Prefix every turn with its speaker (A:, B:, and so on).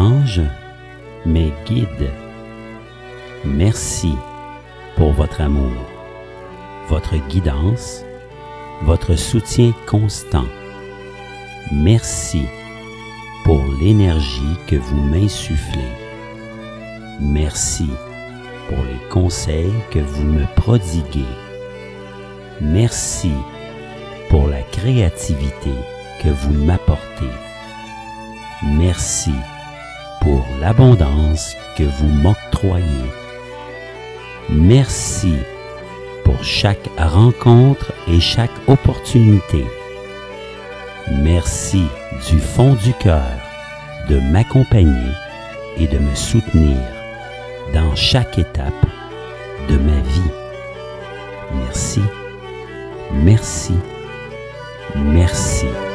A: anges, mes guides, merci pour votre amour, votre guidance, votre soutien constant. Merci pour l'énergie que vous m'insufflez. Merci pour les conseils que vous me prodiguez. Merci pour la créativité que vous m'apportez. Merci pour l'abondance que vous m'octroyez. Merci pour chaque rencontre et chaque opportunité. Merci du fond du cœur de m'accompagner et de me soutenir dans chaque étape de ma vie. Merci, merci, merci.